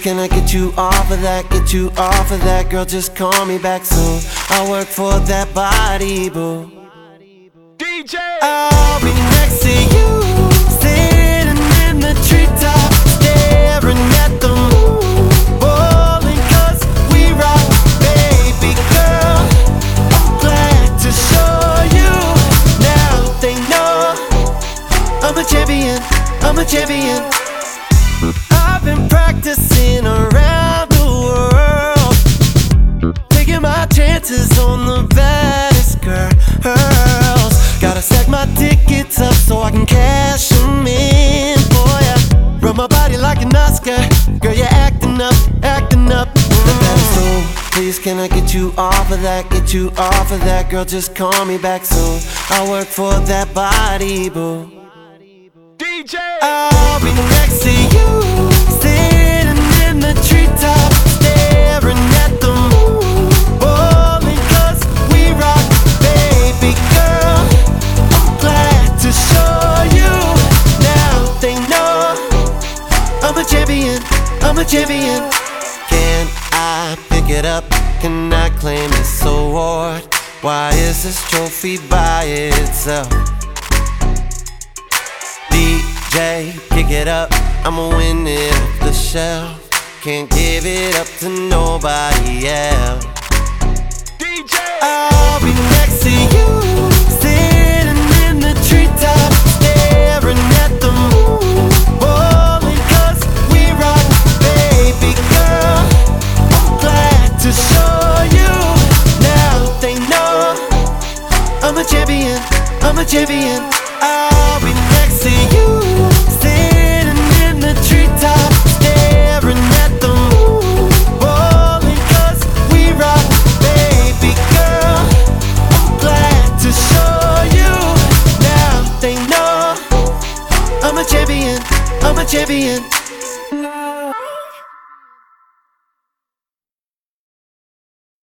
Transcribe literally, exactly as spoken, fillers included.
can I get you off of that? Get you off of that, girl, just call me back soon. I work for that body, boo. D J! I'll be next to you, sitting in the treetop, staring at the moon, bowling cause we rock, baby girl. I'm glad to show you, now they know I'm a champion, I'm a champion. I've been practicing around the world, taking my chances on the baddest girls. Gotta stack my tickets up so I can cash them in. Boy, I rub my body like an Oscar. Girl, you're acting up, acting up. The baddest room, please can I get you off of that? Get you off of that, girl, just call me back soon. I work for that body, boo. D J! I'll be next to you, sitting in the treetop, staring at the moon, bowling cause we rock, baby girl. I'm glad to show you, now they know I'm a champion, I'm a champion. Can I pick it up? Can I claim this award? Why is this trophy by itself? D J, pick it up, I'ma win it off the shelf. Can't give it up to nobody else. D J! I'll be next to you, sitting in the treetop, staring at the moon, bowling cause we rock, baby girl. I'm glad to show you, now they know I'm a champion, I'm a champion. I'll be next to you, sitting in the treetop, staring at the moon, bowling cause we rock, baby girl. I'm glad to show you, now they know I'm a champion, I'm a champion.